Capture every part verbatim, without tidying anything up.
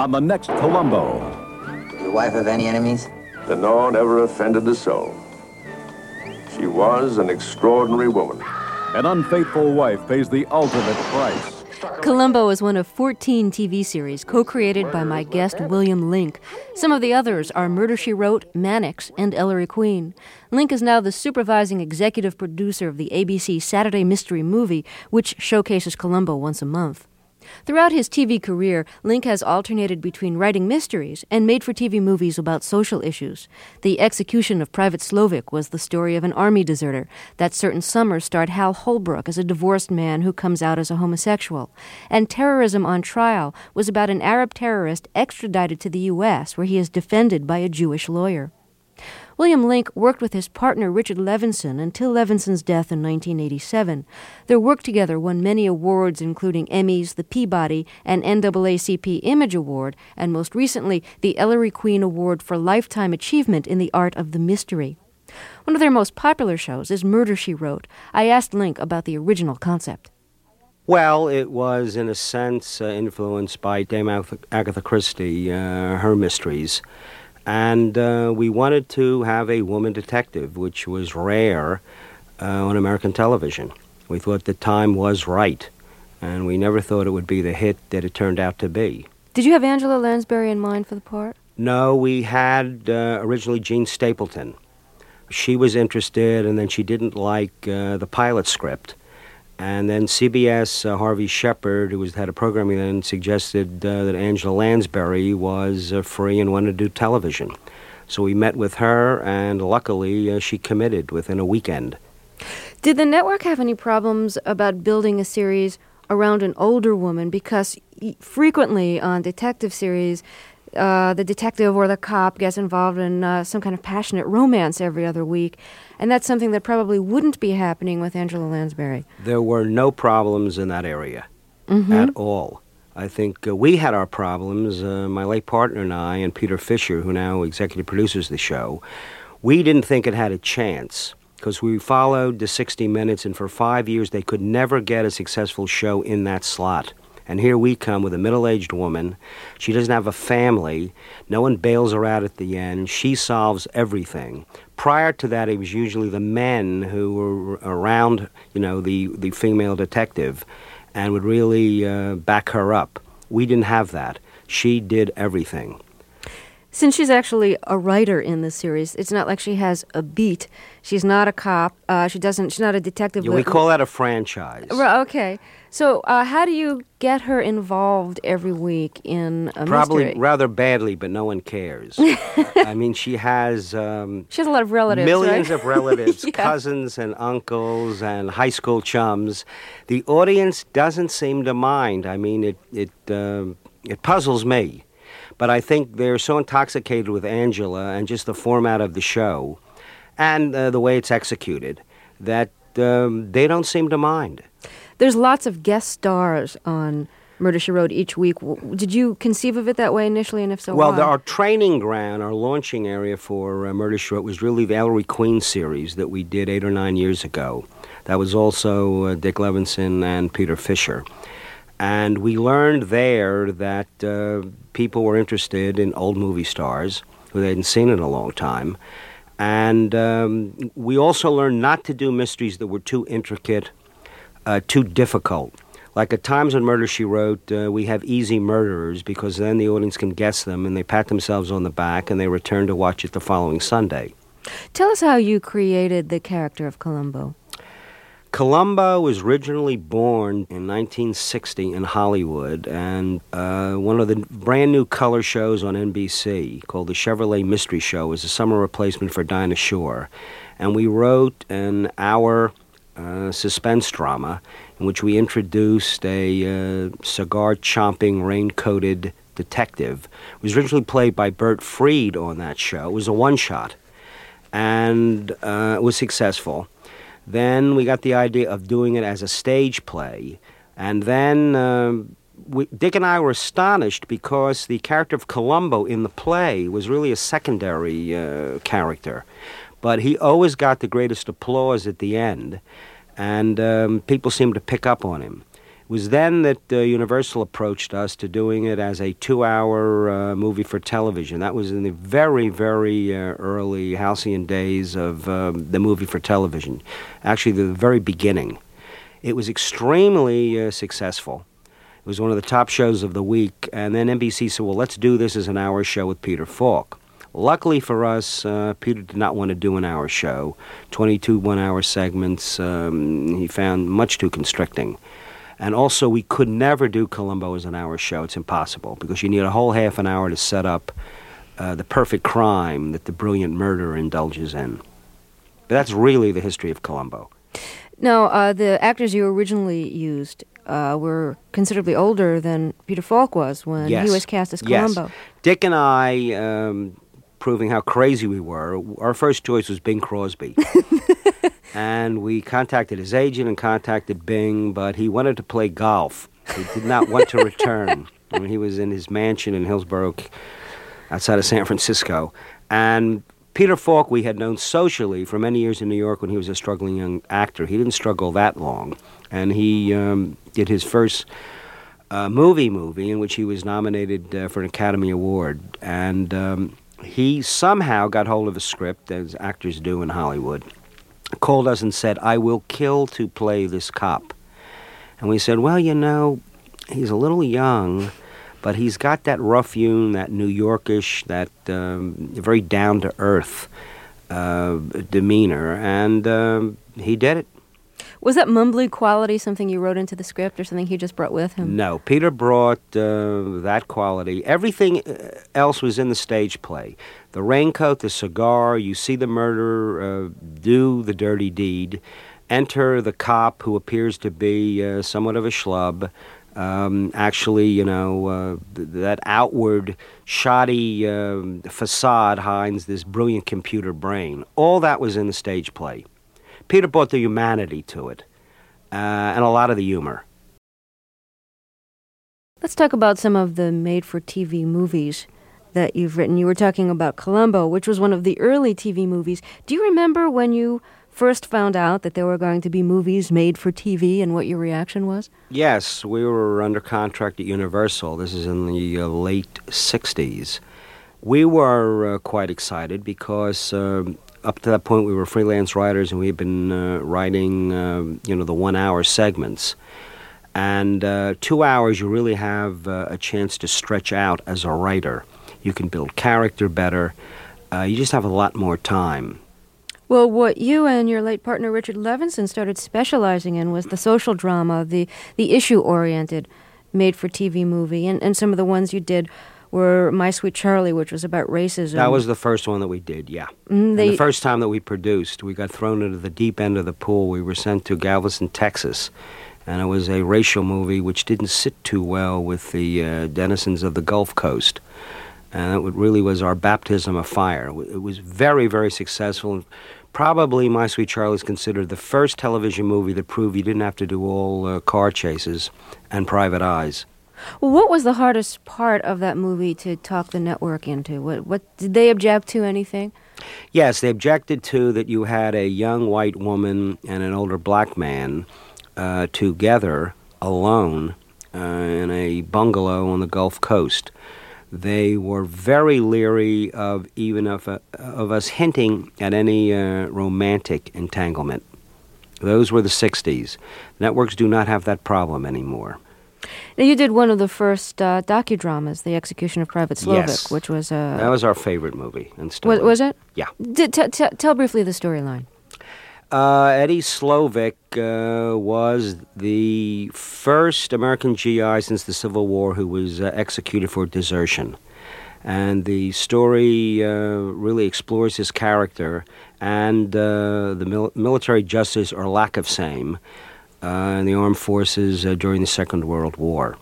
on the next Columbo. Your wife have any enemies? The no never offended the soul. She was an extraordinary woman. An unfaithful wife pays the ultimate price. Columbo is one of fourteen T V series co-created by my guest William Link. Some of the others are Murder, She Wrote, Mannix, and Ellery Queen. Link is now the supervising executive producer of the A B C Saturday Mystery Movie, which showcases Columbo once a month. Throughout his T V career, Link has alternated between writing mysteries and made-for-T V movies about social issues. The Execution of Private Slovik was the story of an army deserter. That Certain Summer starred Hal Holbrook as a divorced man who comes out as a homosexual. And Terrorism on Trial was about an Arab terrorist extradited to the U S, where he is defended by a Jewish lawyer. William Link worked with his partner Richard Levinson until Levinson's death in nineteen eighty-seven. Their work together won many awards, including Emmys, the Peabody, and N double A C P Image Award, and most recently, the Ellery Queen Award for Lifetime Achievement in the Art of the Mystery. One of their most popular shows is Murder, She Wrote. I asked Link about the original concept. Well, it was, in a sense, uh, influenced by Dame Agatha Christie, uh, her mysteries. And uh, we wanted to have a woman detective, which was rare uh, on American television. We thought the time was right, and we never thought it would be the hit that it turned out to be. Did you have Angela Lansbury in mind for the part? No, we had uh, originally Jean Stapleton. She was interested, and then she didn't like uh, the pilot script. And then C B S, uh, Harvey Shepard, who was head of programming then, suggested uh, that Angela Lansbury was uh, free and wanted to do television. So we met with her, and luckily uh, she committed within a weekend. Did the network have any problems about building a series around an older woman? Because frequently on detective series, uh, the detective or the cop gets involved in uh, some kind of passionate romance every other week. And that's something that probably wouldn't be happening with Angela Lansbury. There were no problems in that area mm-hmm. at all. I think uh, we had our problems, uh, my late partner and I, and Peter Fisher, who now executive produces the show. We didn't think it had a chance because we followed the sixty minutes, and for five years they could never get a successful show in that slot. And here we come with a middle-aged woman. She doesn't have a family. No one bails her out at the end. She solves everything. Prior to that, it was usually the men who were around, you know, the, the female detective and would really uh, back her up. We didn't have that. She did everything. Since she's actually a writer in this series, it's not like she has a beat. She's not a cop. Uh, she doesn't. She's not a detective. Yeah, we call that a franchise. Right, okay. So uh, how do you get her involved every week in a Probably mystery? rather badly, but no one cares. I mean, she has... Um, she has a lot of relatives, Millions right? of relatives, yeah. cousins and uncles and high school chums. The audience doesn't seem to mind. I mean, it, it, uh, it puzzles me. But I think they're so intoxicated with Angela and just the format of the show and uh, the way it's executed that um, they don't seem to mind. There's lots of guest stars on Murder, She Wrote each week. Did you conceive of it that way initially, and if so, well, why? Well, our training ground, our launching area for uh, Murder, She Wrote was really the Ellery Queen series that we did eight or nine years ago. That was also uh, Dick Levinson and Peter Fisher. And we learned there that uh, people were interested in old movie stars who they hadn't seen in a long time. And um, we also learned not to do mysteries that were too intricate, uh, too difficult. Like at times on Murder, She Wrote, uh, we have easy murderers because then the audience can guess them and they pat themselves on the back and they return to watch it the following Sunday. Tell us how you created the character of Columbo. Columbo was originally born in nineteen sixty in Hollywood, and uh, one of the brand new color shows on N B C called the Chevrolet Mystery Show was a summer replacement for Dinah Shore. And we wrote an hour uh, suspense drama in which we introduced a uh, cigar-chomping, rain-coated detective. It was originally played by Bert Freed on that show. It was a one-shot, and uh, it was successful. Then we got the idea of doing it as a stage play. And then uh, we, Dick and I were astonished because the character of Columbo in the play was really a secondary uh, character. But he always got the greatest applause at the end, and um, people seemed to pick up on him. was then that uh, Universal approached us to doing it as a two-hour uh, movie for television. That was in the very, very uh, early halcyon days of um, the movie for television, actually the very beginning. It was extremely uh, successful. It was one of the top shows of the week, and then N B C said, well, let's do this as an hour show with Peter Falk. Luckily for us, uh, Peter did not want to do an hour show. twenty-two one-hour segments, um, he found much too constricting. And also, we could never do Columbo as an hour show. It's impossible, because you need a whole half an hour to set up uh, the perfect crime that the brilliant murderer indulges in. But that's really the history of Columbo. Now, uh, the actors you originally used uh, were considerably older than Peter Falk was when Yes. he was cast as Columbo. Yes. Dick and I, um, proving how crazy we were, our first choice was Bing Crosby. And we contacted his agent and contacted Bing, but he wanted to play golf. He did not want to return. I mean, he was in his mansion in Hillsborough, outside of San Francisco. And Peter Falk we had known socially for many years in New York when he was a struggling young actor. He didn't struggle that long. And he um, did his first uh, movie movie in which he was nominated uh, for an Academy Award. And um, he somehow got hold of a script, as actors do in Hollywood, called us and said, I will kill to play this cop. And we said, well, you know, he's a little young, but he's got that rough-hewn, that New Yorkish, that um, very down-to-earth uh, demeanor, and um, he did it. Was that mumbly quality something you wrote into the script or something he just brought with him? No, Peter brought uh, that quality. Everything else was in the stage play. The raincoat, the cigar, you see the murderer uh, do the dirty deed, enter the cop who appears to be uh, somewhat of a schlub. Um, actually, you know, uh, th- that outward shoddy um, facade hides this brilliant computer brain. All that was in the stage play. Peter brought the humanity to it, uh, and a lot of the humor. Let's talk about some of the made-for-T V movies that you've written. You were talking about Columbo, which was one of the early T V movies. Do you remember when you first found out that there were going to be movies made for T V and what your reaction was? Yes, we were under contract at Universal. This is in the uh, late sixties. We were uh, quite excited because um, up to that point we were freelance writers and we had been uh, writing, uh, you know, the one-hour segments. And uh, two hours you really have uh, a chance to stretch out as a writer. You can build character better. Uh, you just have a lot more time. Well, what you and your late partner Richard Levinson started specializing in was the social drama, the, the issue-oriented made-for-T V movie. And, and some of the ones you did were My Sweet Charlie, which was about racism. That was the first one that we did, yeah. Mm, they, and the first time that we produced, we got thrown into the deep end of the pool. We were sent to Galveston, Texas, and it was a racial movie which didn't sit too well with the uh, denizens of the Gulf Coast. And it really was our baptism of fire. It was very, very successful. Probably My Sweet Charlie is considered the first television movie that proved you didn't have to do all uh, car chases and private eyes. Well, what was the hardest part of that movie to talk the network into? What, what did they object to anything? Yes, they objected to that you had a young white woman and an older black man uh, together, alone, uh, in a bungalow on the Gulf Coast. They were very leery of even of, uh, of us hinting at any uh, romantic entanglement. Those were the sixties. Networks do not have that problem anymore. Now, you did one of the first uh, docudramas, The Execution of Private Slovic, Yes. which was a... That was our favorite movie. And still Was, is. was it? Yeah. Did, t- t- tell briefly the storyline. Uh, Eddie Slovic uh, was the first American G I since the Civil War who was uh, executed for desertion. And the story uh, really explores his character and uh, the mil- military justice or lack of same uh, in the armed forces uh, during the Second World War.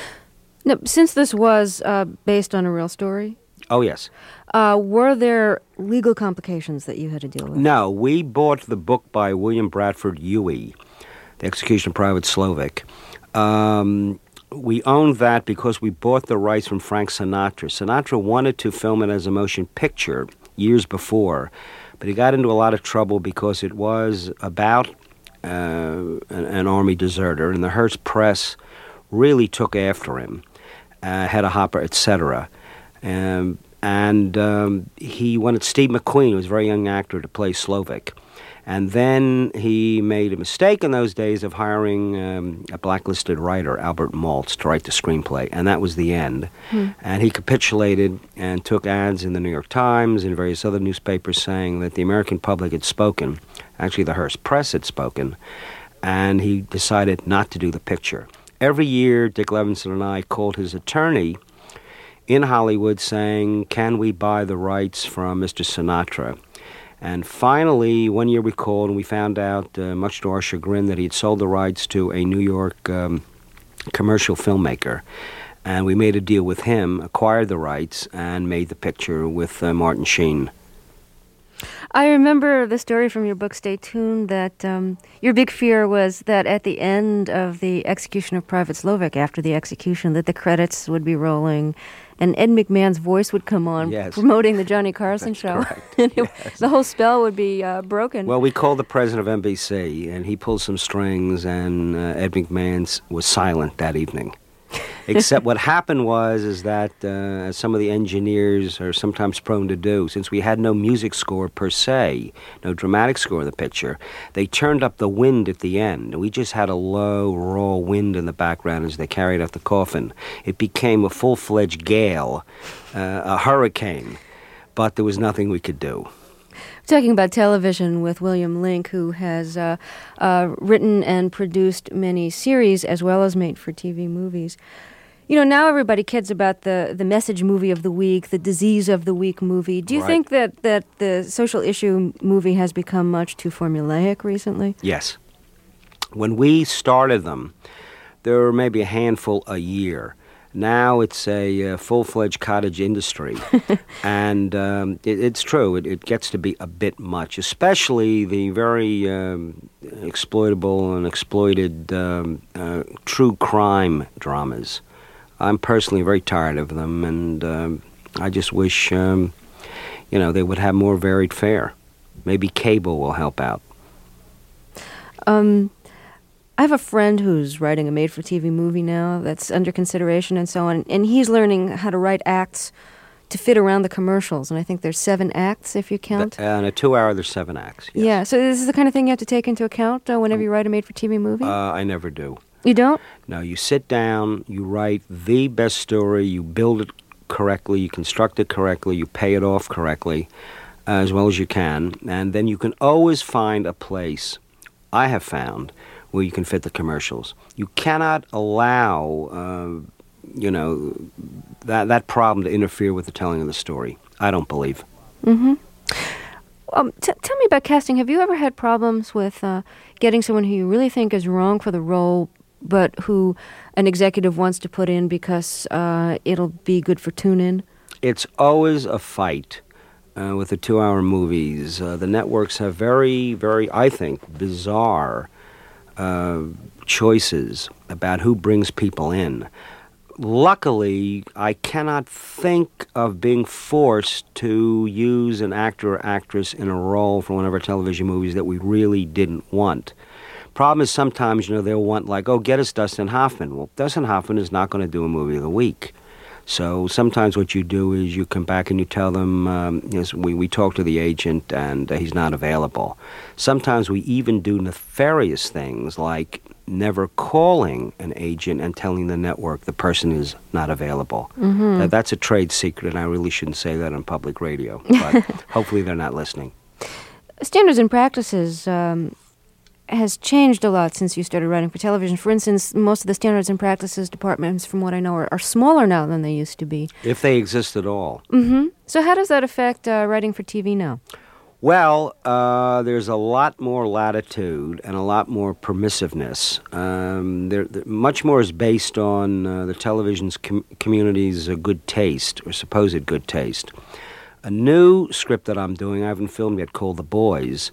Now, since this was uh, based on a real story, Oh, yes. uh, were there legal complications that you had to deal with? No, we bought the book by William Bradford Huey, The Execution of Private Slovic. Um, we owned that because we bought the rights from Frank Sinatra. Sinatra wanted to film it as a motion picture years before, but he got into a lot of trouble because it was about uh, an, an army deserter, and the Hearst Press really took after him, uh, Hedda Hopper, et cetera. Um, and um, he wanted Steve McQueen, who was a very young actor, to play Slovik. And then he made a mistake in those days of hiring um, a blacklisted writer, Albert Maltz, to write the screenplay, and that was the end. Hmm. And he capitulated and took ads in the New York Times and various other newspapers saying that the American public had spoken, actually the Hearst Press had spoken, and he decided not to do the picture. Every year, Dick Levinson and I called his attorney in Hollywood saying, can we buy the rights from Mister Sinatra? And finally, one year we called and we found out, uh, much to our chagrin, that he had sold the rights to a New York um, commercial filmmaker. And we made a deal with him, acquired the rights, and made the picture with uh, Martin Sheen. I remember the story from your book, Stay Tuned, that um, your big fear was that at the end of the execution of Private Slovik, after the execution, that the credits would be rolling and Ed McMahon's voice would come on, yes, promoting the Johnny Carson That's show. Correct. and it, Yes. The whole spell would be uh, broken. Well, we called the president of N B C, and he pulled some strings, and uh, Ed McMahon was silent that evening. Except what happened was is that, uh, as some of the engineers are sometimes prone to do, since we had no music score per se, no dramatic score in the picture, they turned up the wind at the end. And we just had a low, raw wind in the background as they carried out the coffin. It became a full-fledged gale, uh, a hurricane, but there was nothing we could do. Talking about television with William Link, who has uh, uh, written and produced many series as well as made-for-T V movies. You know, now everybody kids about the, the message movie of the week, the disease of the week movie. Do you Right. think that, that the social issue movie has become much too formulaic recently? Yes. When we started them, there were maybe a handful a year. Now it's a uh, full-fledged cottage industry, and um, it, it's true, it, it gets to be a bit much, especially the very um, exploitable and exploited um, uh, true crime dramas. I'm personally very tired of them, and um, I just wish, um, you know, they would have more varied fare. Maybe cable will help out. Um... I have a friend who's writing a made-for-T V movie now that's under consideration and so on, and he's learning how to write acts to fit around the commercials, and I think there's seven acts if you count. Uh, in a two-hour, there's seven acts. Yes. Yeah, so this is the kind of thing you have to take into account uh, whenever you write a made-for-T V movie? Uh, I never do. You don't? No, you sit down, you write the best story, you build it correctly, you construct it correctly, you pay it off correctly, uh, as well as you can, and then you can always find a place, I have found, where you can fit the commercials. You cannot allow, uh, you know, that that problem to interfere with the telling of the story. I don't believe. Mm-hmm. Um, t- tell me about casting. Have you ever had problems with uh, getting someone who you really think is wrong for the role, but who an executive wants to put in because uh, it'll be good for tune-in? It's always a fight uh, with the two-hour movies. Uh, the networks have very, very, I think, bizarre Uh, choices about who brings people in. Luckily, I cannot think of being forced to use an actor or actress in a role for one of our television movies that we really didn't want. Problem is sometimes, you know, they'll want like, oh, get us Dustin Hoffman. Well, Dustin Hoffman is not going to do a movie of the week. So sometimes what you do is you come back and you tell them, um, you know, we, we talk to the agent and uh, he's not available. Sometimes we even do nefarious things like never calling an agent and telling the network the person is not available. Mm-hmm. Uh, that's a trade secret, and I really shouldn't say that on public radio, but hopefully they're not listening. Standards and practices um, has changed a lot since you started writing for television. For instance, most of the standards and practices departments, from what I know, are, are smaller now than they used to be. If they exist at all. Mm-hmm. So how does that affect uh, writing for T V now? Well, uh, there's a lot more latitude and a lot more permissiveness. Um, there, there, much more is based on uh, the television's com- community's uh, good taste, or supposed good taste. A new script that I'm doing, I haven't filmed yet, called The Boys.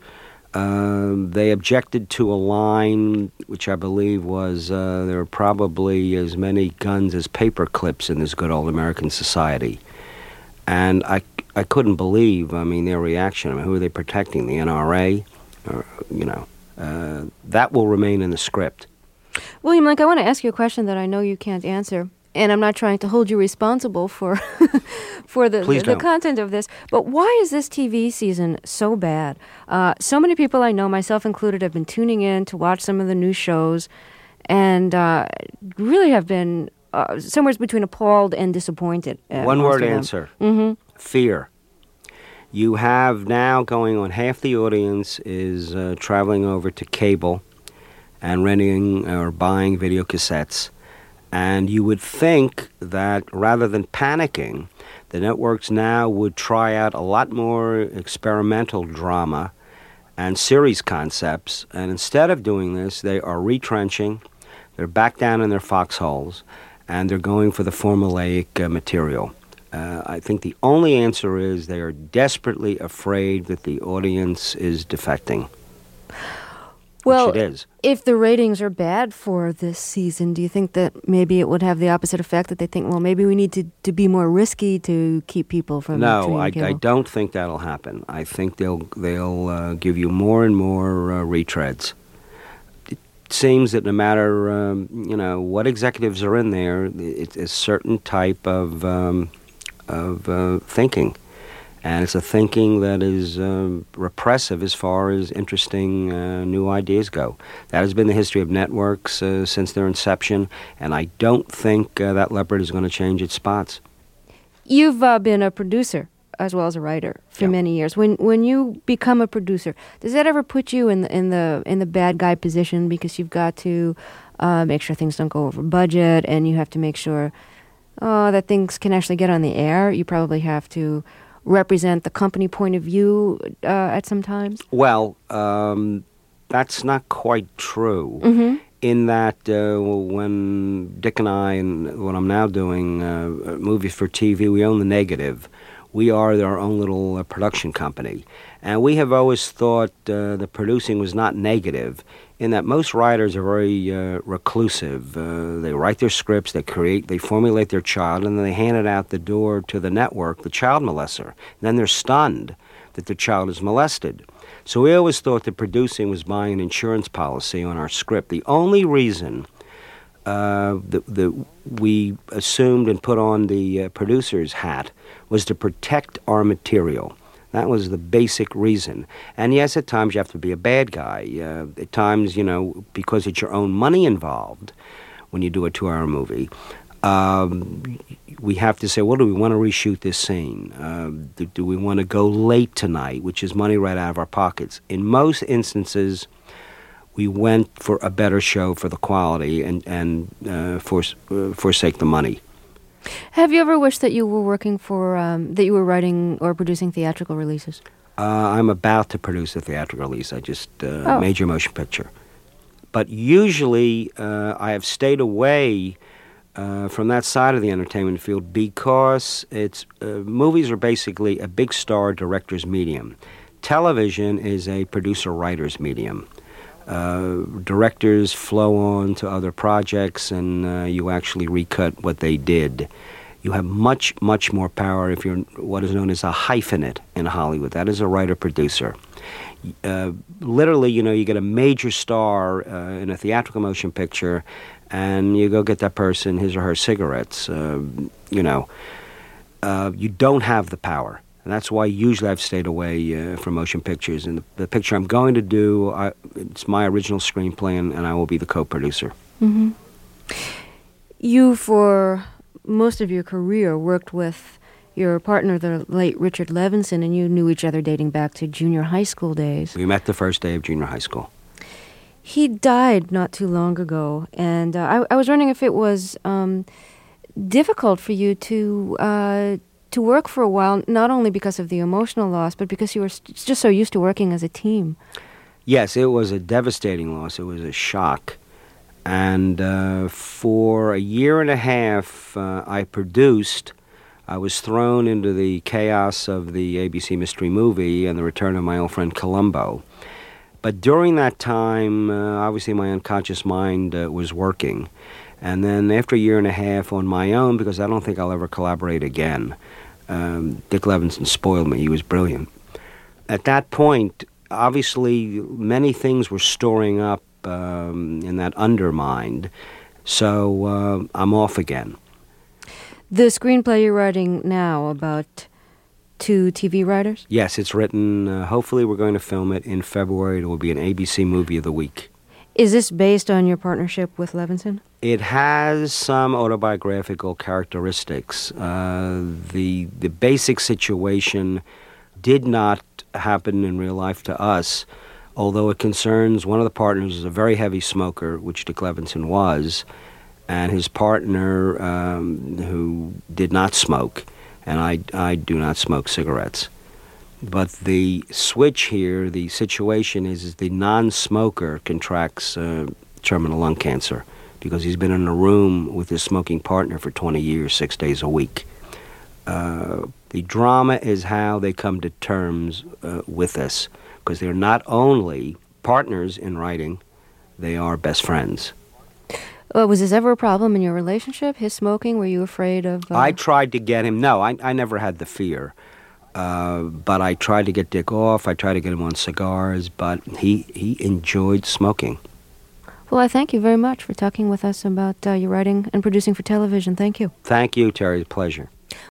Uh, they objected to a line, which I believe was, uh, there are probably as many guns as paper clips in this good old American society. And I, I couldn't believe, I mean, their reaction. I mean, who are they protecting, the N R A? Or, you know, uh, that will remain in the script. William Link, I want to ask you a question that I know you can't answer, and I'm not trying to hold you responsible for for the, Please the, the don't. content of this, but why is this T V season so bad? Uh, so many people I know, myself included, have been tuning in to watch some of the new shows, and uh, really have been uh, somewhere between appalled and disappointed. One word answer. Mm-hmm. Fear. You have now going on, half the audience is uh, traveling over to cable and renting or buying video cassettes. And you would think that rather than panicking, the networks now would try out a lot more experimental drama and series concepts. And instead of doing this, they are retrenching, they're back down in their foxholes, and they're going for the formulaic uh, material. Uh, I think the only answer is they are desperately afraid that the audience is defecting. Well, which it is. If the ratings are bad for this season, do you think that maybe it would have the opposite effect, that they think, well, maybe we need to, to be more risky to keep people from No, tuning I, cable? I don't think that'll happen. I think they'll they'll uh, give you more and more uh, retreads. It seems that no matter um, you know what executives are in there, it's a certain type of um, of uh, thinking. And it's a thinking that is um, repressive as far as interesting uh, new ideas go. That has been the history of networks uh, since their inception, and I don't think uh, that leopard is going to change its spots. You've uh, been a producer as well as a writer for Yeah. many years. When when you become a producer, does that ever put you in the in the in the bad guy position, because you've got to uh, make sure things don't go over budget, and you have to make sure uh, that things can actually get on the air? You probably have to represent the company point of view uh, at some times? Well, um, that's not quite true. Mm-hmm. In that, uh, when Dick and I, and what I'm now doing, uh, movies for T V, we own the negative. We are our own little uh, production company. And we have always thought uh, the producing was not negative, in that most writers are very uh, reclusive. Uh, they write their scripts, they create, they formulate their child, and then they hand it out the door to the network, the child molester. And then they're stunned that their child is molested. So we always thought that producing was buying an insurance policy on our script. The only reason uh, that, that we assumed and put on the uh, producer's hat was to protect our material. That was the basic reason. And yes, at times you have to be a bad guy. Uh, at times, you know, because it's your own money involved when you do a two-hour movie, um, we have to say, well, do we want to reshoot this scene? Uh, do, do we want to go late tonight, which is money right out of our pockets? In most instances, we went for a better show for the quality and, and uh, for, uh, forsake the money. Have you ever wished that you were working for, um, that you were writing or producing theatrical releases? Uh, I'm about to produce a theatrical release. I just, uh, Oh. major motion picture. But usually uh, I have stayed away uh, from that side of the entertainment field because it's uh, movies are basically a big star director's medium. Television is a producer-writer's medium. Uh, directors flow on to other projects, and uh, you actually recut what they did. You have much, much more power if you're what is known as a hyphenate in Hollywood. That is a writer-producer. Uh, literally, you know, you get a major star uh, in a theatrical motion picture, and you go get that person his or her cigarettes. Uh, you know, uh, you don't have the power. And that's why usually I've stayed away uh, from motion pictures. And the, the picture I'm going to do, I, it's my original screenplay, and, and I will be the co-producer. Mm-hmm. You, for most of your career, worked with your partner, the late Richard Levinson, and you knew each other dating back to junior high school days. We met the first day of junior high school. He died not too long ago, and uh, I, I was wondering if it was um, difficult for you to... Uh, to work for a while, not only because of the emotional loss, but because you were st- just so used to working as a team. Yes, it was a devastating loss. It was a shock. And uh, for a year and a half, uh, I produced. I was thrown into the chaos of the A B C mystery movie and the return of my old friend Columbo. But during that time, uh, obviously my unconscious mind uh, was working. And then after a year and a half on my own, because I don't think I'll ever collaborate again, um, Dick Levinson spoiled me. He was brilliant. At that point, obviously, many things were storing up um, and that undermined. So uh, I'm off again. The screenplay you're writing now about two T V writers? Yes, it's written. Uh, hopefully we're going to film it in February. It will be an A B C Movie of the Week. Is this based on your partnership with Levinson? It has some autobiographical characteristics. Uh, the the basic situation did not happen in real life to us, although it concerns one of the partners is a very heavy smoker, which Dick Levinson was, and his partner um, who did not smoke, and I, I do not smoke cigarettes. But the switch here, the situation is, is the non-smoker contracts uh, terminal lung cancer because he's been in a room with his smoking partner for twenty years, six days a week. Uh, the drama is how they come to terms uh, with this, because they're not only partners in writing, they are best friends. Uh, was this ever a problem in your relationship, his smoking? Were you afraid of... Uh... I tried to get him... No, I, I never had the fear. Uh, but I tried to get Dick off. I tried to get him on cigars, but he, he enjoyed smoking. Well, I thank you very much for talking with us about uh, your writing and producing for television. Thank you. Thank you, Terry. Pleasure.